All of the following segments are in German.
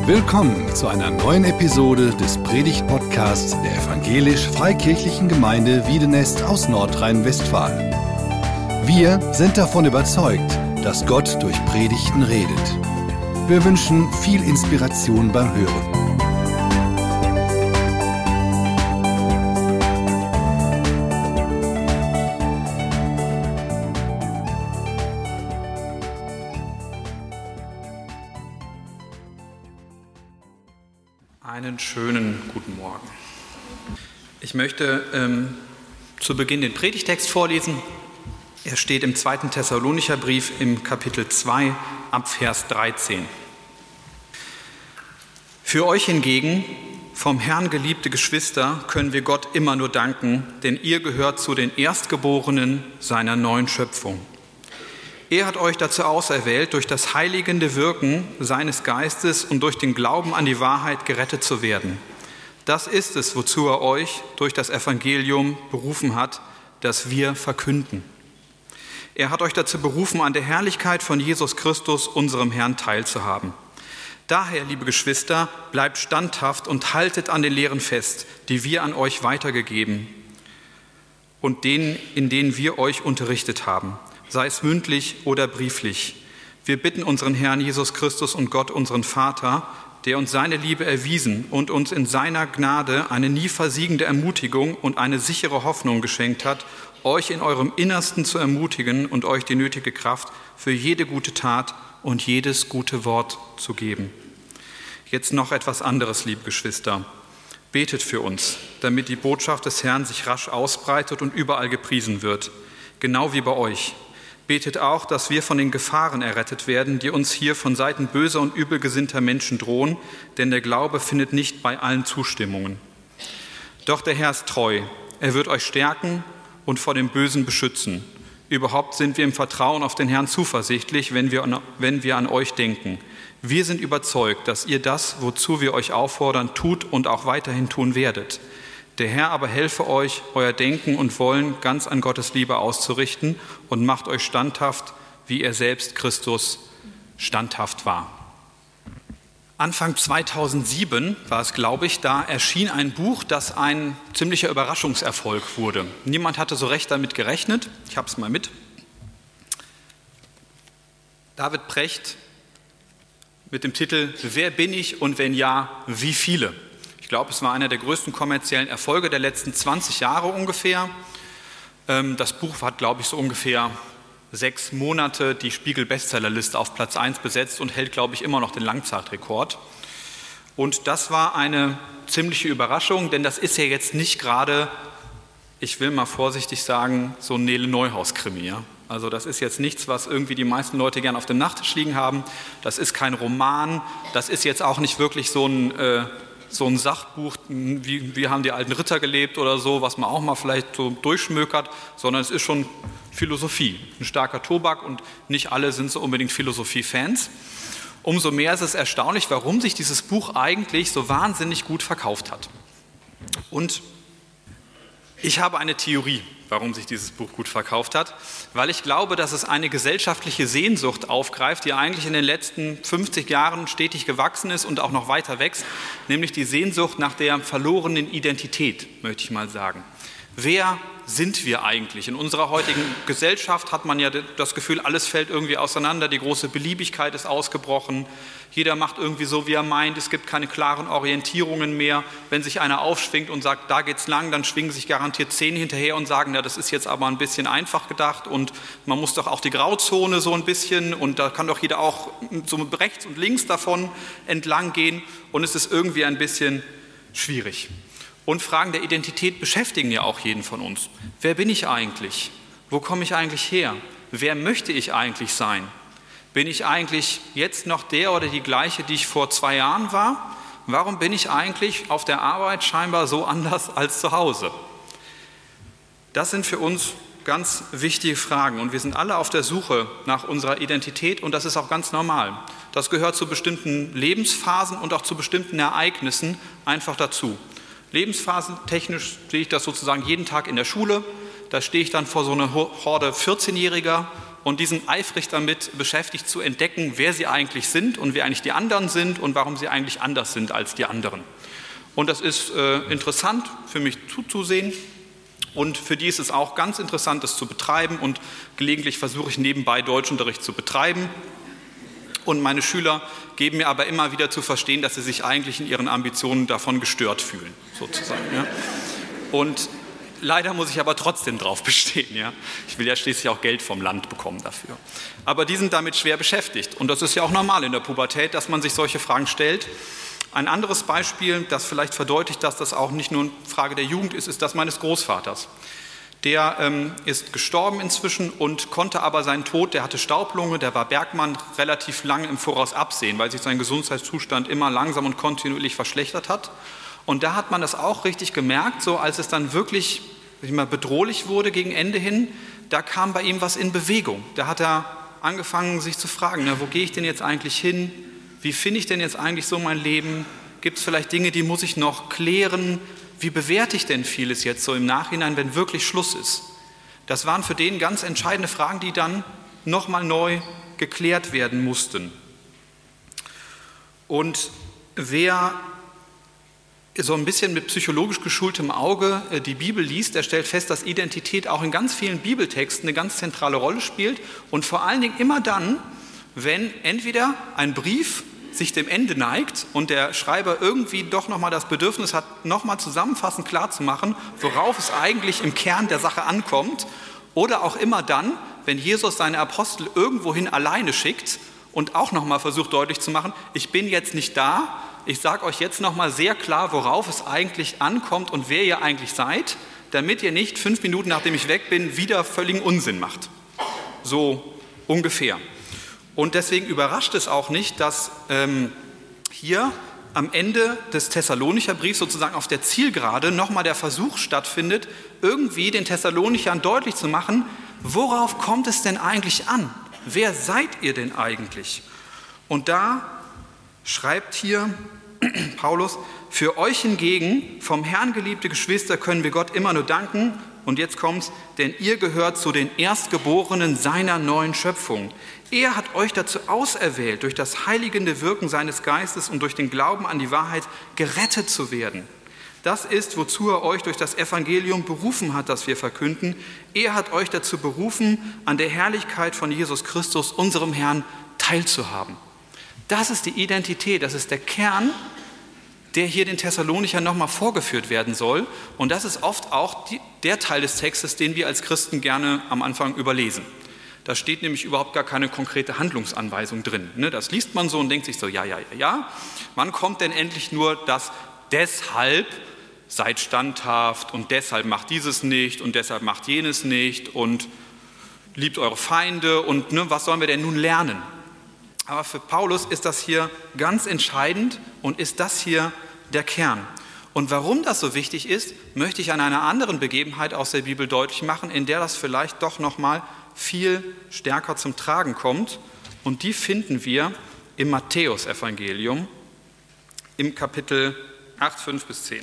Willkommen zu einer neuen Episode des Predigt-Podcasts der Evangelisch-Freikirchlichen Gemeinde Wiedenest aus Nordrhein-Westfalen. Wir sind davon überzeugt, dass Gott durch Predigten redet. Wir wünschen viel Inspiration beim Hören. Einen schönen guten Morgen. Ich möchte zu Beginn den Predigtext vorlesen. Er steht im 2. Thessalonicher Brief im Kapitel 2 ab Vers 13. Für euch hingegen, vom Herrn geliebte Geschwister, können wir Gott immer nur danken, denn ihr gehört zu den Erstgeborenen seiner neuen Schöpfung. Er hat euch dazu auserwählt, durch das heiligende Wirken seines Geistes und durch den Glauben an die Wahrheit gerettet zu werden. Das ist es, wozu er euch durch das Evangelium berufen hat, das wir verkünden. Er hat euch dazu berufen, an der Herrlichkeit von Jesus Christus, unserem Herrn, teilzuhaben. Daher, liebe Geschwister, bleibt standhaft und haltet an den Lehren fest, die wir an euch weitergegeben und in denen wir euch unterrichtet haben, sei es mündlich oder brieflich. Wir bitten unseren Herrn Jesus Christus und Gott, unseren Vater, der uns seine Liebe erwiesen und uns in seiner Gnade eine nie versiegende Ermutigung und eine sichere Hoffnung geschenkt hat, euch in eurem Innersten zu ermutigen und euch die nötige Kraft für jede gute Tat und jedes gute Wort zu geben. Jetzt noch etwas anderes, liebe Geschwister. Betet für uns, damit die Botschaft des Herrn sich rasch ausbreitet und überall gepriesen wird, genau wie bei euch. Betet auch, dass wir von den Gefahren errettet werden, die uns hier von Seiten böser und übelgesinnter Menschen drohen, denn der Glaube findet nicht bei allen Zustimmungen. Doch der Herr ist treu, er wird euch stärken und vor dem Bösen beschützen. Überhaupt sind wir im Vertrauen auf den Herrn zuversichtlich, wenn wir an euch denken. Wir sind überzeugt, dass ihr das, wozu wir euch auffordern, tut und auch weiterhin tun werdet. Der Herr aber helfe euch, euer Denken und Wollen ganz an Gottes Liebe auszurichten und macht euch standhaft, wie er selbst Christus standhaft war. Anfang 2007 war es, glaube ich, da erschien ein Buch, das ein ziemlicher Überraschungserfolg wurde. Niemand hatte so recht damit gerechnet. Ich habe es mal mit. David Precht mit dem Titel »Wer bin ich und wenn ja, wie viele?« Ich glaube, es war einer der größten kommerziellen Erfolge der letzten 20 Jahre ungefähr. Das Buch hat, glaube ich, so ungefähr 6 Monate die Spiegel-Bestsellerliste auf Platz 1 besetzt und hält, glaube ich, immer noch den Langzeitrekord. Und das war eine ziemliche Überraschung, denn das ist ja jetzt nicht gerade, ich will mal vorsichtig sagen, so ein Nele Neuhaus-Krimi. Ja? Also das ist jetzt nichts, was irgendwie die meisten Leute gern auf dem Nachttisch liegen haben. Das ist kein Roman, das ist jetzt auch nicht wirklich so ein Sachbuch, wie haben die alten Ritter gelebt oder so, was man auch mal vielleicht so durchschmökert, sondern es ist schon Philosophie, ein starker Tobak und nicht alle sind so unbedingt Philosophie-Fans. Umso mehr ist es erstaunlich, warum sich dieses Buch eigentlich so wahnsinnig gut verkauft hat. Und ich habe eine Theorie, warum sich dieses Buch gut verkauft hat, weil ich glaube, dass es eine gesellschaftliche Sehnsucht aufgreift, die eigentlich in den letzten 50 Jahren stetig gewachsen ist und auch noch weiter wächst, nämlich die Sehnsucht nach der verlorenen Identität, möchte ich mal sagen. Wer sind wir eigentlich? In unserer heutigen Gesellschaft hat man ja das Gefühl, alles fällt irgendwie auseinander, die große Beliebigkeit ist ausgebrochen, jeder macht irgendwie so, wie er meint, es gibt keine klaren Orientierungen mehr. Wenn sich einer aufschwingt und sagt, da geht's lang, dann schwingen sich garantiert 10 hinterher und sagen, ja, das ist jetzt aber ein bisschen einfach gedacht und man muss doch auch die Grauzone so ein bisschen und da kann doch jeder auch so rechts und links davon entlang gehen und es ist irgendwie ein bisschen schwierig. Und Fragen der Identität beschäftigen ja auch jeden von uns. Wer bin ich eigentlich? Wo komme ich eigentlich her? Wer möchte ich eigentlich sein? Bin ich eigentlich jetzt noch der oder die gleiche, die ich vor 2 Jahren war? Warum bin ich eigentlich auf der Arbeit scheinbar so anders als zu Hause? Das sind für uns ganz wichtige Fragen und wir sind alle auf der Suche nach unserer Identität und das ist auch ganz normal. Das gehört zu bestimmten Lebensphasen und auch zu bestimmten Ereignissen einfach dazu. Lebensphasentechnisch sehe ich das sozusagen jeden Tag in der Schule. Da stehe ich dann vor so einer Horde 14-Jähriger und die sind eifrig damit beschäftigt zu entdecken, wer sie eigentlich sind und wer eigentlich die anderen sind und warum sie eigentlich anders sind als die anderen. Und das ist interessant für mich zuzusehen und für die ist es auch ganz interessant, das zu betreiben und gelegentlich versuche ich nebenbei Deutschunterricht zu betreiben. Und meine Schüler geben mir aber immer wieder zu verstehen, dass sie sich eigentlich in ihren Ambitionen davon gestört fühlen, sozusagen. Ja. Und leider muss ich aber trotzdem drauf bestehen. Ja. Ich will ja schließlich auch Geld vom Land bekommen dafür. Aber die sind damit schwer beschäftigt. Und das ist ja auch normal in der Pubertät, dass man sich solche Fragen stellt. Ein anderes Beispiel, das vielleicht verdeutlicht, dass das auch nicht nur eine Frage der Jugend ist, ist das meines Großvaters. Der ist gestorben inzwischen und konnte aber seinen Tod, der hatte Staublunge, der war Bergmann, relativ lange im Voraus absehen, weil sich sein Gesundheitszustand immer langsam und kontinuierlich verschlechtert hat. Und da hat man das auch richtig gemerkt, so als es dann wirklich bedrohlich wurde gegen Ende hin, da kam bei ihm was in Bewegung. Da hat er angefangen, sich zu fragen, wo gehe ich denn jetzt eigentlich hin? Wie finde ich denn jetzt eigentlich so mein Leben? Gibt es vielleicht Dinge, die muss ich noch klären? Wie bewerte ich denn vieles jetzt so im Nachhinein, wenn wirklich Schluss ist? Das waren für den ganz entscheidende Fragen, die dann nochmal neu geklärt werden mussten. Und wer so ein bisschen mit psychologisch geschultem Auge die Bibel liest, der stellt fest, dass Identität auch in ganz vielen Bibeltexten eine ganz zentrale Rolle spielt und vor allen Dingen immer dann, wenn entweder ein Brief sich dem Ende neigt und der Schreiber irgendwie doch nochmal das Bedürfnis hat, nochmal zusammenfassend klarzumachen, worauf es eigentlich im Kern der Sache ankommt, oder auch immer dann, wenn Jesus seine Apostel irgendwohin alleine schickt und auch nochmal versucht deutlich zu machen, ich bin jetzt nicht da, ich sage euch jetzt nochmal sehr klar, worauf es eigentlich ankommt und wer ihr eigentlich seid, damit ihr nicht 5 Minuten, nachdem ich weg bin, wieder völligen Unsinn macht. So ungefähr. Und deswegen überrascht es auch nicht, dass hier am Ende des Thessalonicher Briefs sozusagen auf der Zielgerade nochmal der Versuch stattfindet, irgendwie den Thessalonichern deutlich zu machen, worauf kommt es denn eigentlich an? Wer seid ihr denn eigentlich? Und da schreibt hier Paulus, für euch hingegen, vom Herrn geliebte Geschwister, können wir Gott immer nur danken. Und jetzt kommt's, denn ihr gehört zu den Erstgeborenen seiner neuen Schöpfung. Er hat euch dazu auserwählt, durch das heiligende Wirken seines Geistes und durch den Glauben an die Wahrheit gerettet zu werden. Das ist, wozu er euch durch das Evangelium berufen hat, das wir verkünden. Er hat euch dazu berufen, an der Herrlichkeit von Jesus Christus, unserem Herrn, teilzuhaben. Das ist die Identität, das ist der Kern, der hier den Thessalonichern nochmal vorgeführt werden soll. Und das ist oft auch der Teil des Textes, den wir als Christen gerne am Anfang überlesen. Da steht nämlich überhaupt gar keine konkrete Handlungsanweisung drin. Das liest man so und denkt sich so, ja. Wann kommt denn endlich nur das deshalb seid standhaft und deshalb macht dieses nicht und deshalb macht jenes nicht und liebt eure Feinde und was sollen wir denn nun lernen? Aber für Paulus ist das hier ganz entscheidend und ist das hier der Kern. Und warum das so wichtig ist, möchte ich an einer anderen Begebenheit aus der Bibel deutlich machen, in der das vielleicht doch nochmal viel stärker zum Tragen kommt. Und die finden wir im Matthäusevangelium im Kapitel 8, 5-10.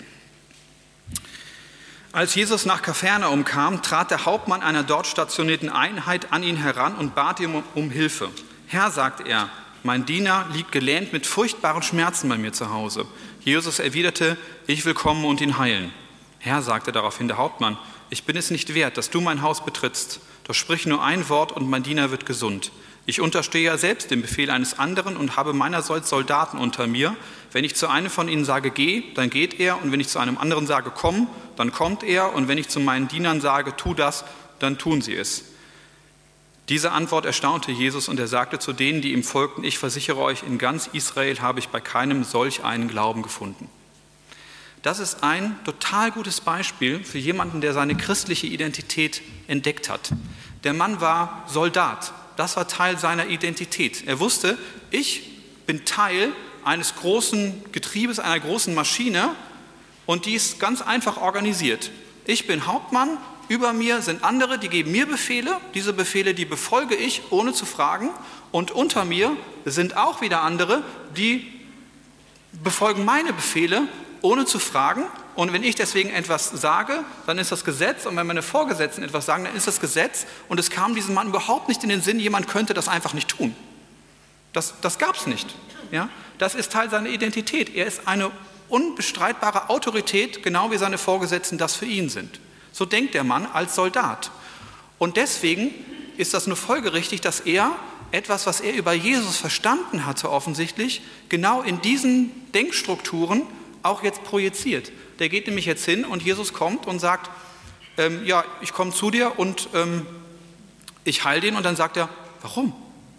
Als Jesus nach Kapernaum kam, trat der Hauptmann einer dort stationierten Einheit an ihn heran und bat ihn um Hilfe. Herr, sagt er, mein Diener liegt gelähmt mit furchtbaren Schmerzen bei mir zu Hause. Jesus erwiderte, ich will kommen und ihn heilen. Herr, sagte daraufhin der Hauptmann, ich bin es nicht wert, dass du mein Haus betrittst. Doch sprich nur ein Wort und mein Diener wird gesund. Ich unterstehe ja selbst dem Befehl eines anderen und habe meinerseits Soldaten unter mir. Wenn ich zu einem von ihnen sage, geh, dann geht er. Und wenn ich zu einem anderen sage, komm, dann kommt er. Und wenn ich zu meinen Dienern sage, tu das, dann tun sie es. Diese Antwort erstaunte Jesus und er sagte zu denen, die ihm folgten, ich versichere euch, in ganz Israel habe ich bei keinem solch einen Glauben gefunden. Das ist ein total gutes Beispiel für jemanden, der seine christliche Identität entdeckt hat. Der Mann war Soldat, das war Teil seiner Identität. Er wusste, ich bin Teil eines großen Getriebes, einer großen Maschine und die ist ganz einfach organisiert. Ich bin Hauptmann. Über mir sind andere, die geben mir Befehle. Diese Befehle, die befolge ich, ohne zu fragen. Und unter mir sind auch wieder andere, die befolgen meine Befehle, ohne zu fragen. Und wenn ich deswegen etwas sage, dann ist das Gesetz. Und wenn meine Vorgesetzten etwas sagen, dann ist das Gesetz. Und es kam diesem Mann überhaupt nicht in den Sinn, jemand könnte das einfach nicht tun. Das gab es nicht. Ja? Das ist Teil seiner Identität. Er ist eine unbestreitbare Autorität, genau wie seine Vorgesetzten das für ihn sind. So denkt der Mann als Soldat. Und deswegen ist das nur folgerichtig, dass er etwas, was er über Jesus verstanden hatte offensichtlich, genau in diesen Denkstrukturen auch jetzt projiziert. Der geht nämlich jetzt hin und Jesus kommt und sagt, ja, ich komme zu dir und ich heile den. Und dann sagt er, warum?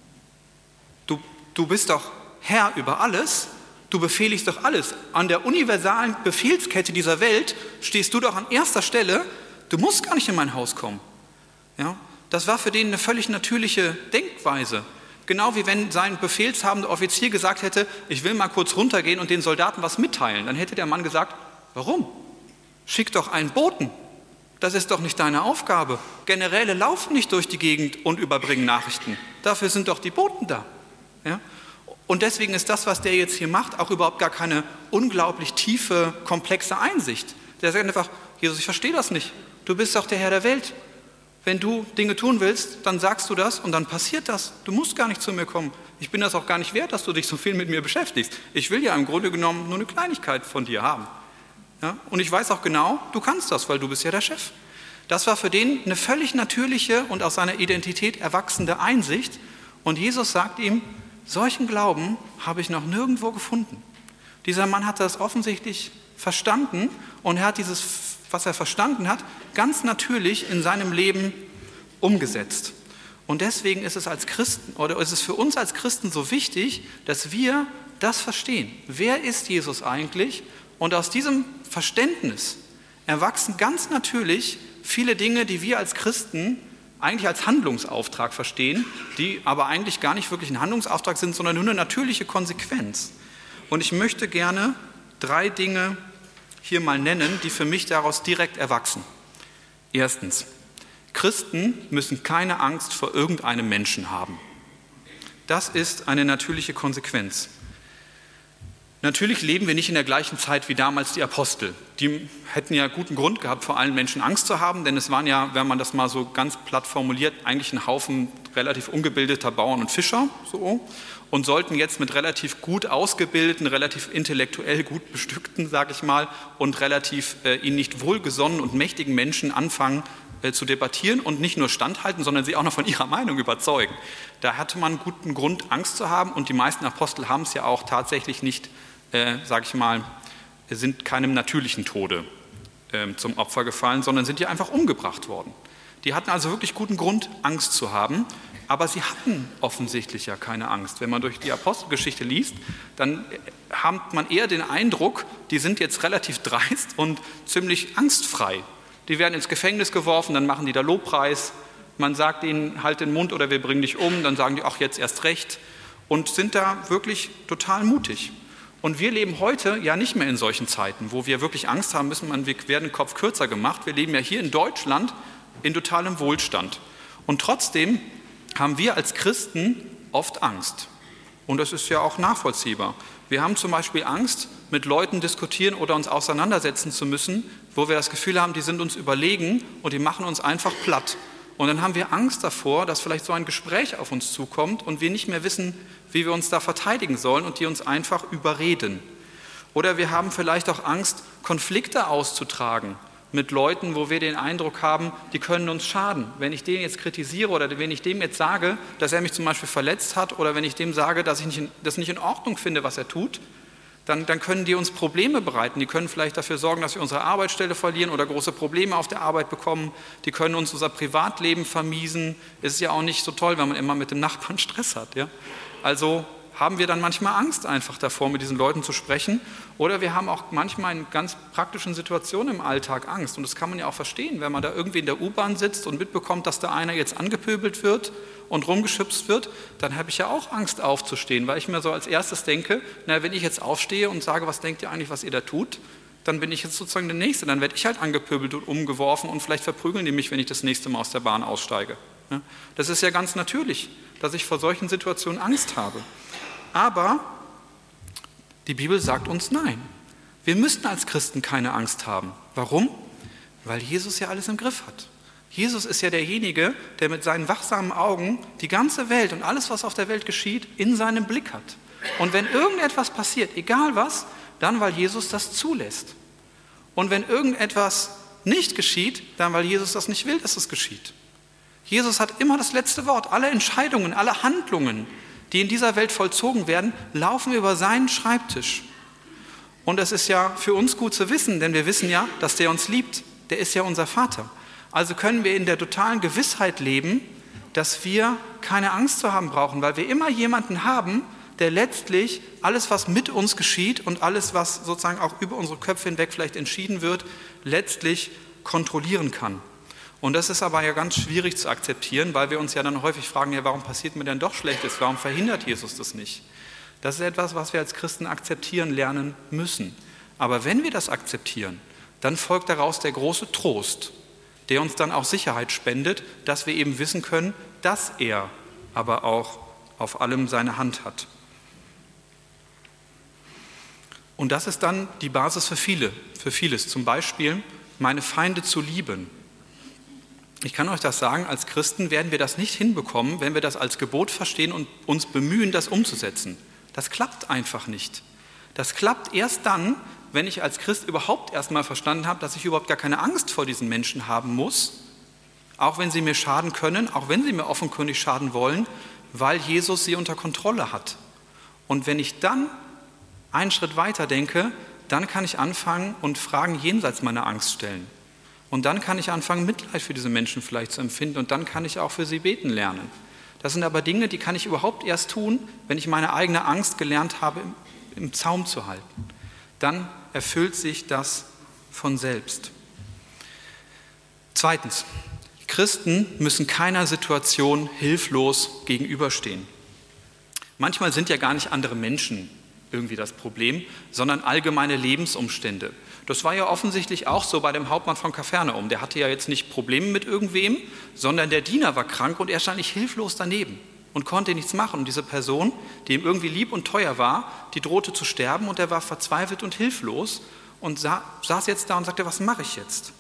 Du bist doch Herr über alles. Du befehligst doch alles. An der universalen Befehlskette dieser Welt stehst du doch an erster Stelle. Du musst gar nicht in mein Haus kommen. Ja? Das war für den eine völlig natürliche Denkweise. Genau wie wenn sein befehlshabender Offizier gesagt hätte, ich will mal kurz runtergehen und den Soldaten was mitteilen. Dann hätte der Mann gesagt, warum? Schick doch einen Boten. Das ist doch nicht deine Aufgabe. Generäle laufen nicht durch die Gegend und überbringen Nachrichten. Dafür sind doch die Boten da. Ja? Und deswegen ist das, was der jetzt hier macht, auch überhaupt gar keine unglaublich tiefe, komplexe Einsicht. Der sagt einfach, Jesus, ich verstehe das nicht. Du bist doch der Herr der Welt. Wenn du Dinge tun willst, dann sagst du das und dann passiert das. Du musst gar nicht zu mir kommen. Ich bin das auch gar nicht wert, dass du dich so viel mit mir beschäftigst. Ich will ja im Grunde genommen nur eine Kleinigkeit von dir haben. Ja? Und ich weiß auch genau, du kannst das, weil du bist ja der Chef. Das war für den eine völlig natürliche und aus seiner Identität erwachsene Einsicht. Und Jesus sagt ihm, solchen Glauben habe ich noch nirgendwo gefunden. Dieser Mann hat das offensichtlich verstanden und er hat dieses, was er verstanden hat, ganz natürlich in seinem Leben umgesetzt. Und deswegen ist es als Christen oder ist es für uns als Christen so wichtig, dass wir das verstehen. Wer ist Jesus eigentlich? Und aus diesem Verständnis erwachsen ganz natürlich viele Dinge, die wir als Christen eigentlich als Handlungsauftrag verstehen, die aber eigentlich gar nicht wirklich ein Handlungsauftrag sind, sondern nur eine natürliche Konsequenz. Und ich möchte gerne 3 Dinge hier mal nennen, die für mich daraus direkt erwachsen. Erstens, Christen müssen keine Angst vor irgendeinem Menschen haben. Das ist eine natürliche Konsequenz. Natürlich leben wir nicht in der gleichen Zeit wie damals die Apostel. Die hätten ja guten Grund gehabt, vor allen Menschen Angst zu haben, denn es waren ja, wenn man das mal so ganz platt formuliert, eigentlich ein Haufen relativ ungebildeter Bauern und Fischer so, und sollten jetzt mit relativ gut ausgebildeten, relativ intellektuell gut bestückten, sage ich mal, und relativ ihnen nicht wohlgesonnenen und mächtigen Menschen anfangen zu debattieren und nicht nur standhalten, sondern sie auch noch von ihrer Meinung überzeugen. Da hatte man guten Grund, Angst zu haben, und die meisten Apostel haben es ja auch tatsächlich nicht, sage ich mal, sind keinem natürlichen Tode zum Opfer gefallen, sondern sind ja einfach umgebracht worden. Die hatten also wirklich guten Grund, Angst zu haben, aber sie hatten offensichtlich ja keine Angst. Wenn man durch die Apostelgeschichte liest, dann hat man eher den Eindruck, die sind jetzt relativ dreist und ziemlich angstfrei. Die werden ins Gefängnis geworfen, dann machen die da Lobpreis, man sagt ihnen, halt den Mund oder wir bringen dich um, dann sagen die, ach, jetzt erst recht, und sind da wirklich total mutig. Und wir leben heute ja nicht mehr in solchen Zeiten, wo wir wirklich Angst haben müssen, wir werden den Kopf kürzer gemacht. Wir leben ja hier in Deutschland in totalem Wohlstand. Und trotzdem haben wir als Christen oft Angst. Und das ist ja auch nachvollziehbar. Wir haben zum Beispiel Angst, mit Leuten diskutieren oder uns auseinandersetzen zu müssen, wo wir das Gefühl haben, die sind uns überlegen und die machen uns einfach platt. Und dann haben wir Angst davor, dass vielleicht so ein Gespräch auf uns zukommt und wir nicht mehr wissen, wie wir uns da verteidigen sollen und die uns einfach überreden. Oder wir haben vielleicht auch Angst, Konflikte auszutragen mit Leuten, wo wir den Eindruck haben, die können uns schaden. Wenn ich den jetzt kritisiere oder wenn ich dem jetzt sage, dass er mich zum Beispiel verletzt hat, oder wenn ich dem sage, dass ich das nicht in Ordnung finde, was er tut, dann können die uns Probleme bereiten. Die können vielleicht dafür sorgen, dass wir unsere Arbeitsstelle verlieren oder große Probleme auf der Arbeit bekommen. Die können uns unser Privatleben vermiesen. Es ist ja auch nicht so toll, wenn man immer mit dem Nachbarn Stress hat. Ja? Also haben wir dann manchmal Angst einfach davor, mit diesen Leuten zu sprechen. Oder wir haben auch manchmal in ganz praktischen Situationen im Alltag Angst. Und das kann man ja auch verstehen, wenn man da irgendwie in der U-Bahn sitzt und mitbekommt, dass da einer jetzt angepöbelt wird und rumgeschubst wird, dann habe ich ja auch Angst aufzustehen, weil ich mir so als erstes denke, na, wenn ich jetzt aufstehe und sage, was denkt ihr eigentlich, was ihr da tut, dann bin ich jetzt sozusagen der Nächste, dann werde ich halt angepöbelt und umgeworfen und vielleicht verprügeln die mich, wenn ich das nächste Mal aus der Bahn aussteige. Ja, das ist ja ganz natürlich, dass ich vor solchen Situationen Angst habe. Aber die Bibel sagt uns nein. Wir müssen als Christen keine Angst haben. Warum? Weil Jesus ja alles im Griff hat. Jesus ist ja derjenige, der mit seinen wachsamen Augen die ganze Welt und alles, was auf der Welt geschieht, in seinem Blick hat. Und wenn irgendetwas passiert, egal was, dann weil Jesus das zulässt. Und wenn irgendetwas nicht geschieht, dann weil Jesus das nicht will, dass es geschieht. Jesus hat immer das letzte Wort. Alle Entscheidungen, alle Handlungen, die in dieser Welt vollzogen werden, laufen über seinen Schreibtisch. Und das ist ja für uns gut zu wissen, denn wir wissen ja, dass der uns liebt. Der ist ja unser Vater. Also können wir in der totalen Gewissheit leben, dass wir keine Angst zu haben brauchen, weil wir immer jemanden haben, der letztlich alles, was mit uns geschieht und alles, was sozusagen auch über unsere Köpfe hinweg vielleicht entschieden wird, letztlich kontrollieren kann. Und das ist aber ja ganz schwierig zu akzeptieren, weil wir uns ja dann häufig fragen, ja, warum passiert mir denn doch Schlechtes? Warum verhindert Jesus das nicht? Das ist etwas, was wir als Christen akzeptieren lernen müssen. Aber wenn wir das akzeptieren, dann folgt daraus der große Trost, der uns dann auch Sicherheit spendet, dass wir eben wissen können, dass er aber auch auf allem seine Hand hat. Und das ist dann die Basis für vieles. Zum Beispiel, meine Feinde zu lieben. Ich kann euch das sagen, als Christen werden wir das nicht hinbekommen, wenn wir das als Gebot verstehen und uns bemühen, das umzusetzen. Das klappt einfach nicht. Das klappt erst dann, wenn ich als Christ überhaupt erstmal verstanden habe, dass ich überhaupt gar keine Angst vor diesen Menschen haben muss, auch wenn sie mir schaden können, auch wenn sie mir offenkundig schaden wollen, weil Jesus sie unter Kontrolle hat. Und wenn ich dann einen Schritt weiter denke, dann kann ich anfangen und Fragen jenseits meiner Angst stellen. Und dann kann ich anfangen, Mitleid für diese Menschen vielleicht zu empfinden und dann kann ich auch für sie beten lernen. Das sind aber Dinge, die kann ich überhaupt erst tun, wenn ich meine eigene Angst gelernt habe, im Zaum zu halten. Dann erfüllt sich das von selbst. Zweitens, Christen müssen keiner Situation hilflos gegenüberstehen. Manchmal sind ja gar nicht andere Menschen irgendwie das Problem, sondern allgemeine Lebensumstände. Das war ja offensichtlich auch so bei dem Hauptmann von Kapernaum. Der hatte ja jetzt nicht Probleme mit irgendwem, sondern der Diener war krank und er stand nicht hilflos daneben und konnte nichts machen. Und diese Person, die ihm irgendwie lieb und teuer war, die drohte zu sterben und er war verzweifelt und hilflos und saß jetzt da und sagte, was mache ich jetzt?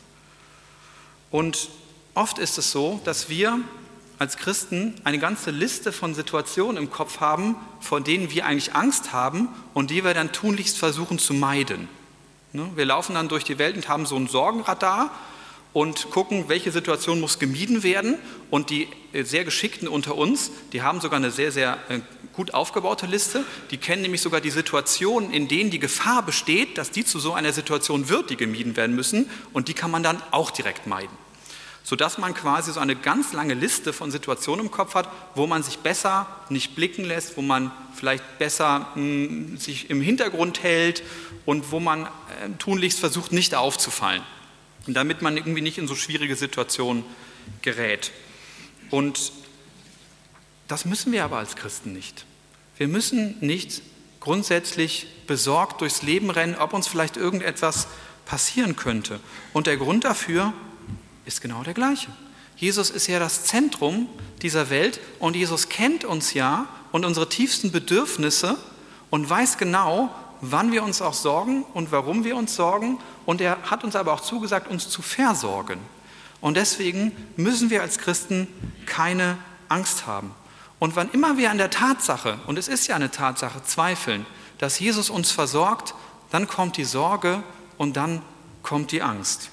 Und oft ist es so, dass wir als Christen eine ganze Liste von Situationen im Kopf haben, vor denen wir eigentlich Angst haben und die wir dann tunlichst versuchen zu meiden. Wir laufen dann durch die Welt und haben so ein Sorgenradar und gucken, welche Situation muss gemieden werden. Und die sehr Geschickten unter uns, die haben sogar eine sehr, sehr gut aufgebaute Liste. Die kennen nämlich sogar die Situationen, in denen die Gefahr besteht, dass die zu so einer Situation wird, die gemieden werden müssen. Und die kann man dann auch direkt meiden. Sodass man quasi so eine ganz lange Liste von Situationen im Kopf hat, wo man sich besser nicht blicken lässt, wo man vielleicht besser sich im Hintergrund hält und wo man tunlichst versucht, nicht aufzufallen, damit man irgendwie nicht in so schwierige Situationen gerät. Und das müssen wir aber als Christen nicht. Wir müssen nicht grundsätzlich besorgt durchs Leben rennen, ob uns vielleicht irgendetwas passieren könnte. Und der Grund dafür ist genau der gleiche. Jesus ist ja das Zentrum dieser Welt und Jesus kennt uns ja und unsere tiefsten Bedürfnisse und weiß genau, wann wir uns auch sorgen und warum wir uns sorgen. Und er hat uns aber auch zugesagt, uns zu versorgen. Und deswegen müssen wir als Christen keine Angst haben. Und wann immer wir an der Tatsache, und es ist ja eine Tatsache, zweifeln, dass Jesus uns versorgt, dann kommt die Sorge und dann kommt die Angst.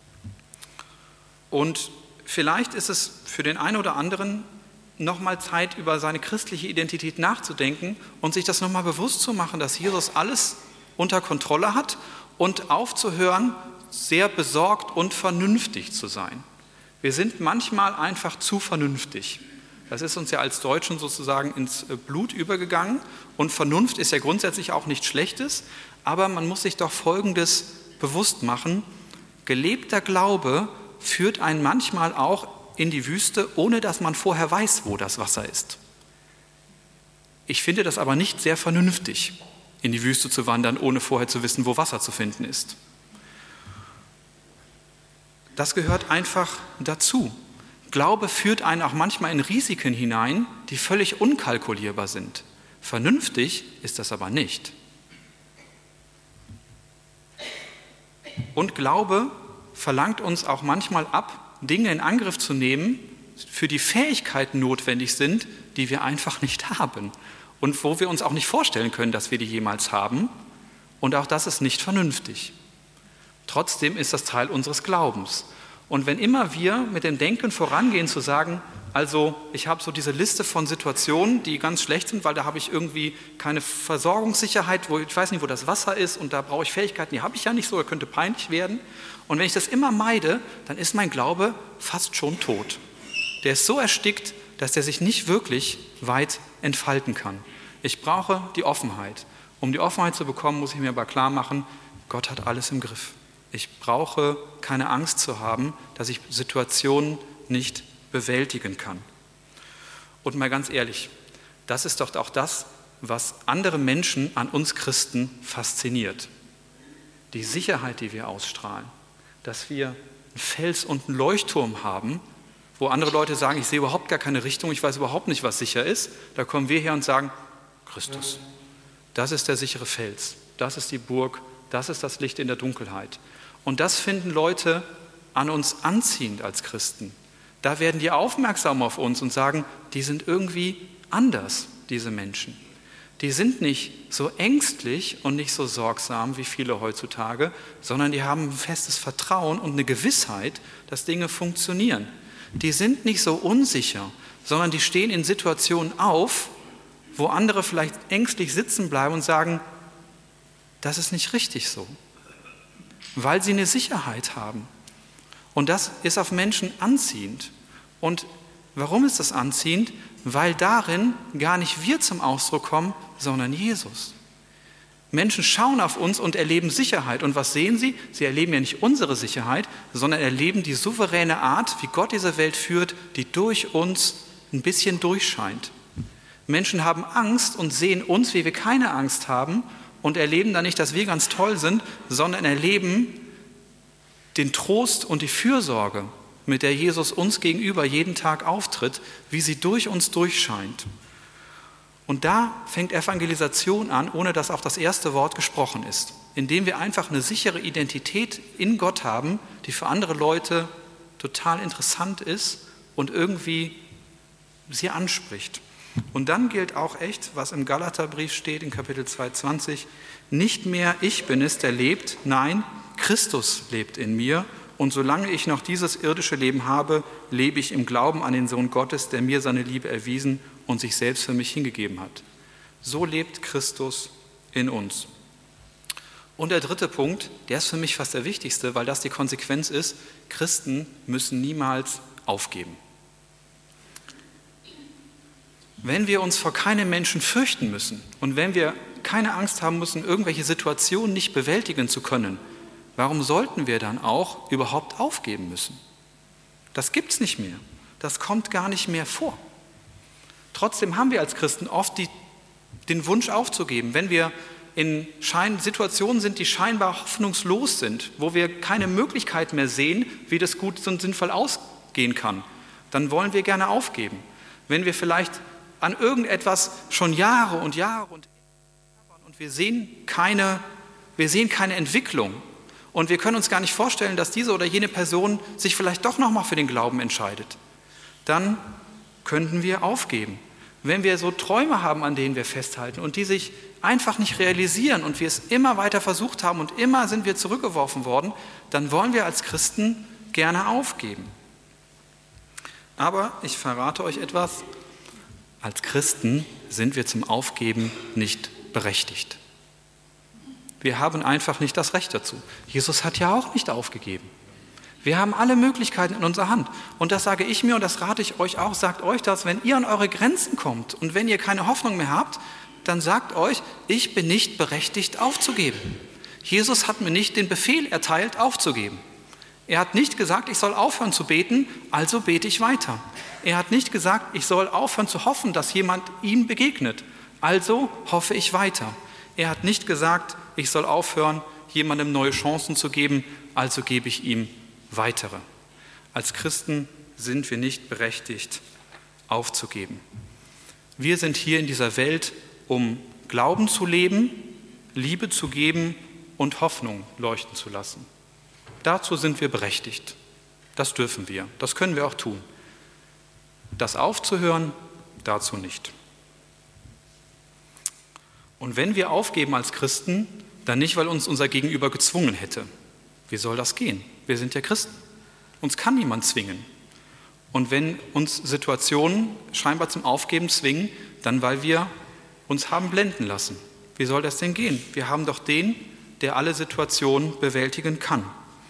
Und vielleicht ist es für den einen oder anderen nochmal Zeit, über seine christliche Identität nachzudenken und sich das nochmal bewusst zu machen, dass Jesus alles unter Kontrolle hat und aufzuhören, sehr besorgt und vernünftig zu sein. Wir sind manchmal einfach zu vernünftig. Das ist uns ja als Deutschen sozusagen ins Blut übergegangen und Vernunft ist ja grundsätzlich auch nichts Schlechtes, aber man muss sich doch Folgendes bewusst machen: Gelebter Glaube führt einen manchmal auch in die Wüste, ohne dass man vorher weiß, wo das Wasser ist. Ich finde das aber nicht sehr vernünftig, in die Wüste zu wandern, ohne vorher zu wissen, wo Wasser zu finden ist. Das gehört einfach dazu. Glaube führt einen auch manchmal in Risiken hinein, die völlig unkalkulierbar sind. Vernünftig ist das aber nicht. Und Glaube verlangt uns auch manchmal ab, Dinge in Angriff zu nehmen, für die Fähigkeiten notwendig sind, die wir einfach nicht haben. Und wo wir uns auch nicht vorstellen können, dass wir die jemals haben. Und auch das ist nicht vernünftig. Trotzdem ist das Teil unseres Glaubens. Und wenn immer wir mit dem Denken vorangehen, zu sagen, also ich habe so diese Liste von Situationen, die ganz schlecht sind, weil da habe ich irgendwie keine Versorgungssicherheit, ich weiß nicht, wo das Wasser ist und da brauche ich Fähigkeiten, die habe ich ja nicht so, da könnte peinlich werden. Und wenn ich das immer meide, dann ist mein Glaube fast schon tot. Der ist so erstickt, dass der sich nicht wirklich weit entfalten kann. Ich brauche die Offenheit. Um die Offenheit zu bekommen, muss ich mir aber klar machen, Gott hat alles im Griff. Ich brauche keine Angst zu haben, dass ich Situationen nicht bewältigen kann. Und mal ganz ehrlich, das ist doch auch das, was andere Menschen an uns Christen fasziniert. Die Sicherheit, die wir ausstrahlen, dass wir einen Fels und einen Leuchtturm haben, wo andere Leute sagen, ich sehe überhaupt gar keine Richtung, ich weiß überhaupt nicht, was sicher ist. Da kommen wir her und sagen, Christus, das ist der sichere Fels, das ist die Burg, das ist das Licht in der Dunkelheit. Und das finden Leute an uns anziehend als Christen. Da werden die aufmerksam auf uns und sagen, die sind irgendwie anders, diese Menschen. Die sind nicht so ängstlich und nicht so sorgsam wie viele heutzutage, sondern die haben ein festes Vertrauen und eine Gewissheit, dass Dinge funktionieren. Die sind nicht so unsicher, sondern die stehen in Situationen auf, wo andere vielleicht ängstlich sitzen bleiben und sagen, das ist nicht richtig so, weil sie eine Sicherheit haben. Und das ist auf Menschen anziehend. Und warum ist das anziehend? Weil darin gar nicht wir zum Ausdruck kommen, sondern Jesus. Menschen schauen auf uns und erleben Sicherheit. Und was sehen sie? Sie erleben ja nicht unsere Sicherheit, sondern erleben die souveräne Art, wie Gott diese Welt führt, die durch uns ein bisschen durchscheint. Menschen haben Angst und sehen uns, wie wir keine Angst haben, und erleben dann nicht, dass wir ganz toll sind, sondern erleben den Trost und die Fürsorge, mit der Jesus uns gegenüber jeden Tag auftritt, wie sie durch uns durchscheint. Und da fängt Evangelisation an, ohne dass auch das erste Wort gesprochen ist, indem wir einfach eine sichere Identität in Gott haben, die für andere Leute total interessant ist und irgendwie sie anspricht. Und dann gilt auch echt, was im Galaterbrief steht, in Kapitel 2,20, nicht mehr ich bin es, der lebt, nein, Christus lebt in mir. Und solange ich noch dieses irdische Leben habe, lebe ich im Glauben an den Sohn Gottes, der mir seine Liebe erwiesen und sich selbst für mich hingegeben hat. So lebt Christus in uns. Und der dritte Punkt, der ist für mich fast der wichtigste, weil das die Konsequenz ist, Christen müssen niemals aufgeben. Wenn wir uns vor keinem Menschen fürchten müssen und wenn wir keine Angst haben müssen, irgendwelche Situationen nicht bewältigen zu können, warum sollten wir dann auch überhaupt aufgeben müssen? Das gibt es nicht mehr. Das kommt gar nicht mehr vor. Trotzdem haben wir als Christen oft den Wunsch aufzugeben. Wenn wir in Situationen sind, die scheinbar hoffnungslos sind, wo wir keine Möglichkeit mehr sehen, wie das gut und sinnvoll ausgehen kann, dann wollen wir gerne aufgeben. Wenn wir vielleicht an irgendetwas schon Jahre und wir sehen keine Entwicklung und wir können uns gar nicht vorstellen, dass diese oder jene Person sich vielleicht doch nochmal für den Glauben entscheidet, dann könnten wir aufgeben. Wenn wir so Träume haben, an denen wir festhalten und die sich einfach nicht realisieren und wir es immer weiter versucht haben und immer sind wir zurückgeworfen worden, dann wollen wir als Christen gerne aufgeben. Aber ich verrate euch etwas, als Christen sind wir zum Aufgeben nicht berechtigt. Wir haben einfach nicht das Recht dazu. Jesus hat ja auch nicht aufgegeben. Wir haben alle Möglichkeiten in unserer Hand. Und das sage ich mir und das rate ich euch auch, sagt euch das, wenn ihr an eure Grenzen kommt und wenn ihr keine Hoffnung mehr habt, dann sagt euch, ich bin nicht berechtigt aufzugeben. Jesus hat mir nicht den Befehl erteilt, aufzugeben. Er hat nicht gesagt, ich soll aufhören zu beten, also bete ich weiter. Er hat nicht gesagt, ich soll aufhören zu hoffen, dass jemand ihm begegnet, also hoffe ich weiter. Er hat nicht gesagt, ich soll aufhören, jemandem neue Chancen zu geben, also gebe ich ihm weitere. Als Christen sind wir nicht berechtigt, aufzugeben. Wir sind hier in dieser Welt, um Glauben zu leben, Liebe zu geben und Hoffnung leuchten zu lassen. Dazu sind wir berechtigt. Das dürfen wir. Das können wir auch tun. Das aufzuhören, dazu nicht. Und wenn wir aufgeben als Christen, dann nicht, weil uns unser Gegenüber gezwungen hätte. Wie soll das gehen? Wir sind ja Christen. Uns kann niemand zwingen. Und wenn uns Situationen scheinbar zum Aufgeben zwingen, dann weil wir uns haben blenden lassen. Wie soll das denn gehen? Wir haben doch den, der alle Situationen bewältigen kann.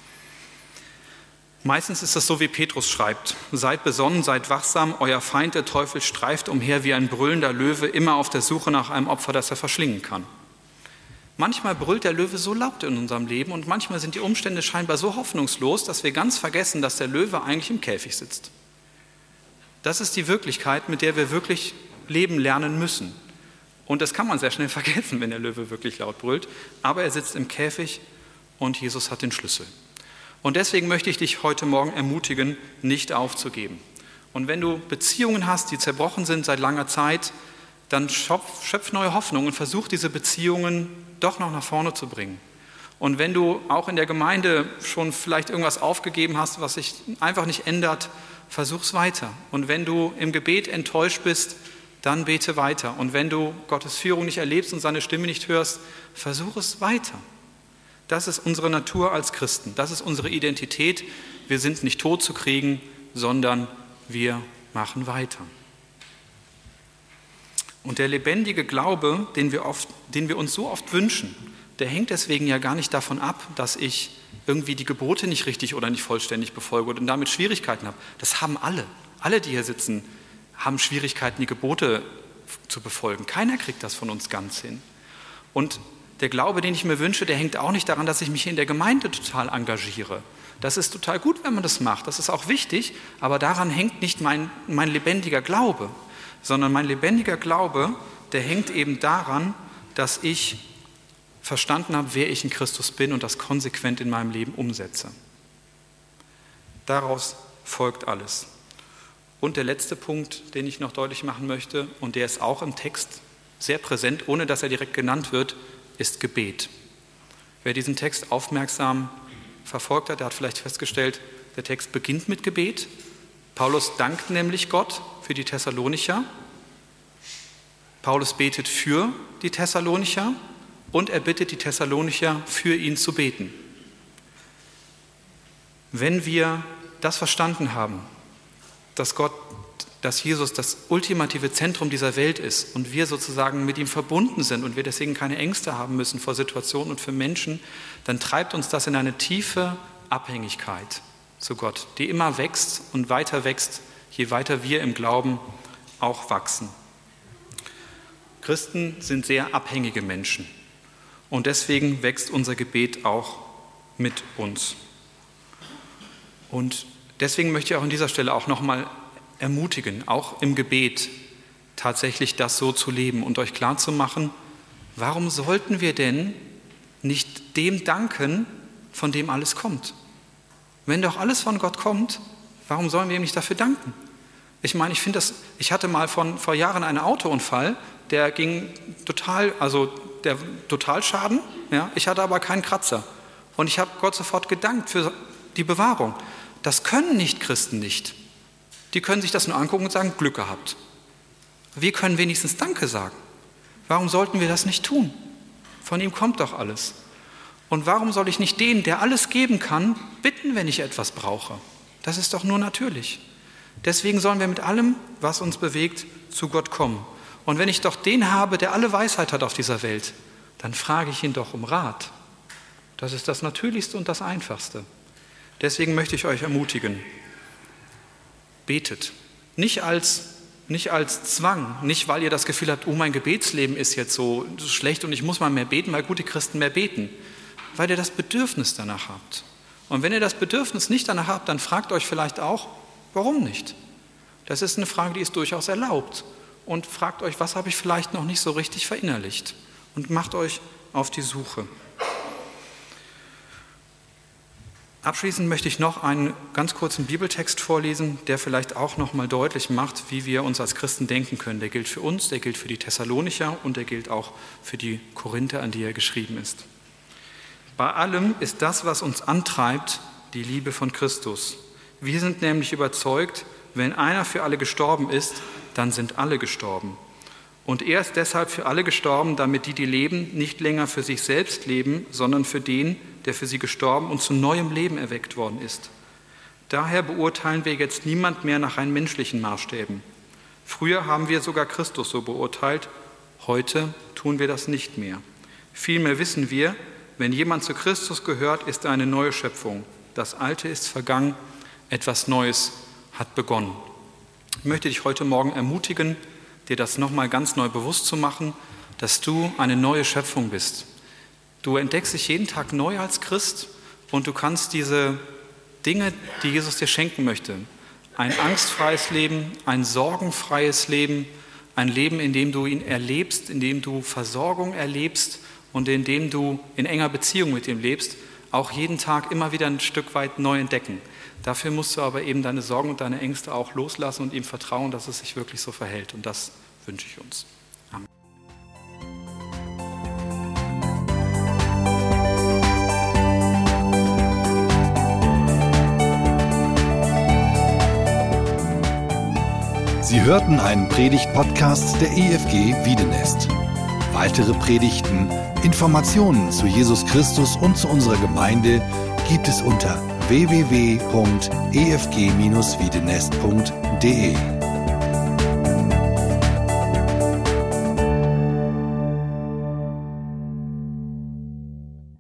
Meistens ist das so, wie Petrus schreibt: Seid besonnen, seid wachsam, euer Feind, der Teufel, streift umher wie ein brüllender Löwe, immer auf der Suche nach einem Opfer, das er verschlingen kann. Manchmal brüllt der Löwe so laut in unserem Leben und manchmal sind die Umstände scheinbar so hoffnungslos, dass wir ganz vergessen, dass der Löwe eigentlich im Käfig sitzt. Das ist die Wirklichkeit, mit der wir wirklich leben lernen müssen. Und das kann man sehr schnell vergessen, wenn der Löwe wirklich laut brüllt. Aber er sitzt im Käfig und Jesus hat den Schlüssel. Und deswegen möchte ich dich heute Morgen ermutigen, nicht aufzugeben. Und wenn du Beziehungen hast, die zerbrochen sind seit langer Zeit, dann schöpf neue Hoffnung und versuch diese Beziehungen doch noch nach vorne zu bringen. Und wenn du auch in der Gemeinde schon vielleicht irgendwas aufgegeben hast, was sich einfach nicht ändert, versuch's weiter. Und wenn du im Gebet enttäuscht bist, dann bete weiter. Und wenn du Gottes Führung nicht erlebst und seine Stimme nicht hörst, versuch es weiter. Das ist unsere Natur als Christen. Das ist unsere Identität. Wir sind nicht tot zu kriegen, sondern wir machen weiter. Und der lebendige Glaube, den wir uns so oft wünschen, der hängt deswegen ja gar nicht davon ab, dass ich irgendwie die Gebote nicht richtig oder nicht vollständig befolge und damit Schwierigkeiten habe. Das haben alle. Alle, die hier sitzen, haben Schwierigkeiten, die Gebote zu befolgen. Keiner kriegt das von uns ganz hin. Und der Glaube, den ich mir wünsche, der hängt auch nicht daran, dass ich mich in der Gemeinde total engagiere. Das ist total gut, wenn man das macht. Das ist auch wichtig, aber daran hängt nicht mein lebendiger Glaube, sondern mein lebendiger Glaube, der hängt eben daran, dass ich verstanden habe, wer ich in Christus bin und das konsequent in meinem Leben umsetze. Daraus folgt alles. Und der letzte Punkt, den ich noch deutlich machen möchte, und der ist auch im Text sehr präsent, ohne dass er direkt genannt wird, ist Gebet. Wer diesen Text aufmerksam verfolgt hat, der hat vielleicht festgestellt, der Text beginnt mit Gebet. Paulus dankt nämlich Gott für die Thessalonicher. Paulus betet für die Thessalonicher und er bittet die Thessalonicher, für ihn zu beten. Wenn wir das verstanden haben, dass Jesus das ultimative Zentrum dieser Welt ist und wir sozusagen mit ihm verbunden sind und wir deswegen keine Ängste haben müssen vor Situationen und für Menschen, dann treibt uns das in eine tiefe Abhängigkeit zu Gott, die immer wächst und weiter wächst, je weiter wir im Glauben auch wachsen. Christen sind sehr abhängige Menschen und deswegen wächst unser Gebet auch mit uns. Und deswegen möchte ich auch an dieser Stelle auch nochmal ermutigen, auch im Gebet tatsächlich das so zu leben und euch klarzumachen, warum sollten wir denn nicht dem danken, von dem alles kommt? Wenn doch alles von Gott kommt, warum sollen wir ihm nicht dafür danken? Ich meine, ich hatte mal vor Jahren einen Autounfall, der ging der Totalschaden, ja, ich hatte aber keinen Kratzer. Und ich habe Gott sofort gedankt für die Bewahrung. Das können Nicht-Christen nicht. Die können sich das nur angucken und sagen, Glück gehabt. Wir können wenigstens Danke sagen. Warum sollten wir das nicht tun? Von ihm kommt doch alles. Und warum soll ich nicht den, der alles geben kann, bitten, wenn ich etwas brauche? Das ist doch nur natürlich. Deswegen sollen wir mit allem, was uns bewegt, zu Gott kommen. Und wenn ich doch den habe, der alle Weisheit hat auf dieser Welt, dann frage ich ihn doch um Rat. Das ist das Natürlichste und das Einfachste. Deswegen möchte ich euch ermutigen, betet. Nicht als Zwang, nicht weil ihr das Gefühl habt, mein Gebetsleben ist jetzt so schlecht und ich muss mal mehr beten, weil gute Christen mehr beten. Weil ihr das Bedürfnis danach habt. Und wenn ihr das Bedürfnis nicht danach habt, dann fragt euch vielleicht auch, warum nicht? Das ist eine Frage, die ist durchaus erlaubt. Und fragt euch, was habe ich vielleicht noch nicht so richtig verinnerlicht? Und macht euch auf die Suche. Abschließend möchte ich noch einen ganz kurzen Bibeltext vorlesen, der vielleicht auch noch mal deutlich macht, wie wir uns als Christen denken können. Der gilt für uns, der gilt für die Thessalonicher und der gilt auch für die Korinther, an die er geschrieben ist. Bei allem ist das, was uns antreibt, die Liebe von Christus. Wir sind nämlich überzeugt, wenn einer für alle gestorben ist, dann sind alle gestorben. Und er ist deshalb für alle gestorben, damit die leben, nicht länger für sich selbst leben, sondern für den, der für sie gestorben und zu neuem Leben erweckt worden ist. Daher beurteilen wir jetzt niemand mehr nach rein menschlichen Maßstäben. Früher haben wir sogar Christus so beurteilt, heute tun wir das nicht mehr. Vielmehr wissen wir, wenn jemand zu Christus gehört, ist er eine neue Schöpfung. Das Alte ist vergangen, etwas Neues hat begonnen. Ich möchte dich heute Morgen ermutigen, dir das nochmal ganz neu bewusst zu machen, dass du eine neue Schöpfung bist. Du entdeckst dich jeden Tag neu als Christ und du kannst diese Dinge, die Jesus dir schenken möchte, ein angstfreies Leben, ein sorgenfreies Leben, ein Leben, in dem du ihn erlebst, in dem du Versorgung erlebst und in dem du in enger Beziehung mit ihm lebst, auch jeden Tag immer wieder ein Stück weit neu entdecken. Dafür musst du aber eben deine Sorgen und deine Ängste auch loslassen und ihm vertrauen, dass es sich wirklich so verhält. Und das wünsche ich uns. Amen. Sie hörten einen Predigt-Podcast der EFG Wiedenest. Weitere Predigten, Informationen zu Jesus Christus und zu unserer Gemeinde gibt es unter www.efg-wiedenest.de.